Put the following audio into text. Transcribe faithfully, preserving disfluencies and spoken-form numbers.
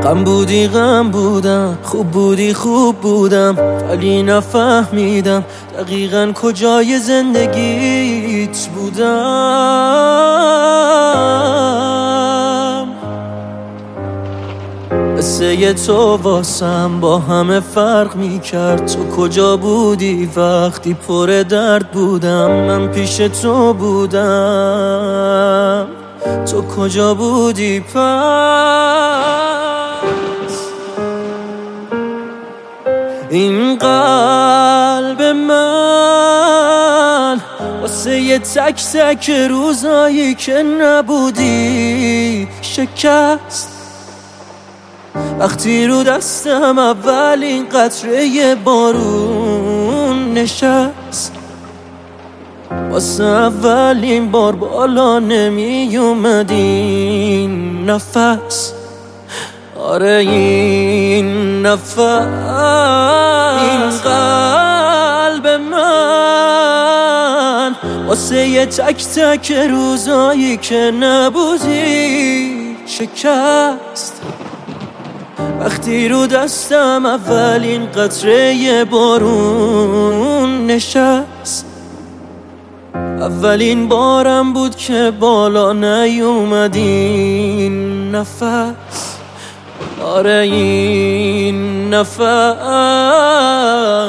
غم بودی غم بودم، خوب بودی خوب بودم، ولی نفهمیدم دقیقاً کجای زندگیت بودم. قصه تو واسم با همه فرق میکرد. تو کجا بودی وقتی پر درد بودم؟ من پیش تو بودم، تو کجا بودی پس؟ این قلب من واسه یه تک تک روزایی که نبودی شکست. وقتی رو دستم اولین قطره بارون نشست، واسه اولین بار بالا نمی اومدین نفس. آره این نفس، این قلب من واسه یه تک تک روزایی که نبودی شکست. وقتی رو دستم اولین قطره بارون نشست، اولین بارم بود که بالا نیومدین نفس. آره این نفس.